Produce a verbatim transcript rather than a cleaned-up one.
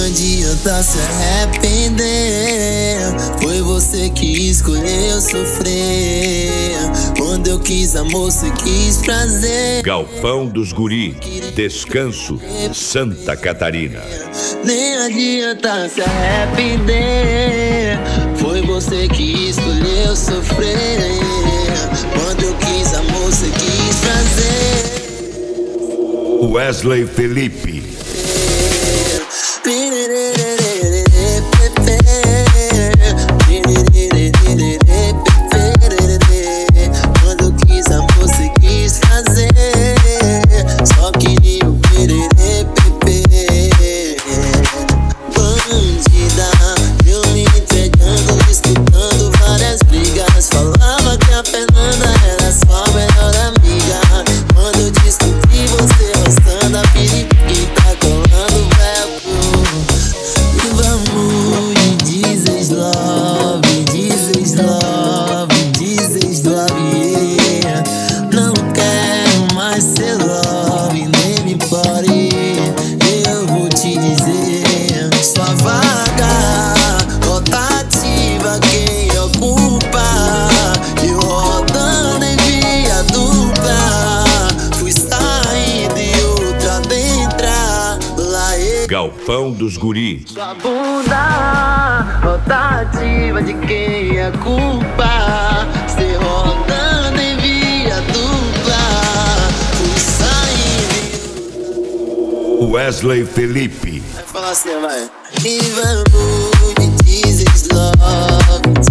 adianta se arrepender. Foi você que escolheu sofrer. Quando eu quis amor, você quis prazer. Galpão dos Guri, Descanso, Santa Catarina. Nem adianta se arrepender. Foi você que escolheu sofrer. Quando eu quis amor, você quis prazer. Wesley Felipe. Quando eu quis amor, você quis fazer. Só queria o pererê, pepe. Bandida, eu me entregando, escutando várias brigas. Falava que a Fernanda era só a melhor amiga. Quando eu descobri você gostando, a periquita colando o verbo. E vamos, e dizes love, dizes love, dizes love, yeah. Não quero mais ser love, nem me pare. Eu vou te dizer, sua vaga rotativa quem ocupa. Eu rodando em via dupla, fui saindo e outra dentro. Lá eu Galpão dos Guri. sua bunda rotativa de quem é culpa. Cê rodando em via dupla, fui saindo. Wesley Felipe. Vai falar assim, vai. E vamos, me dizes love.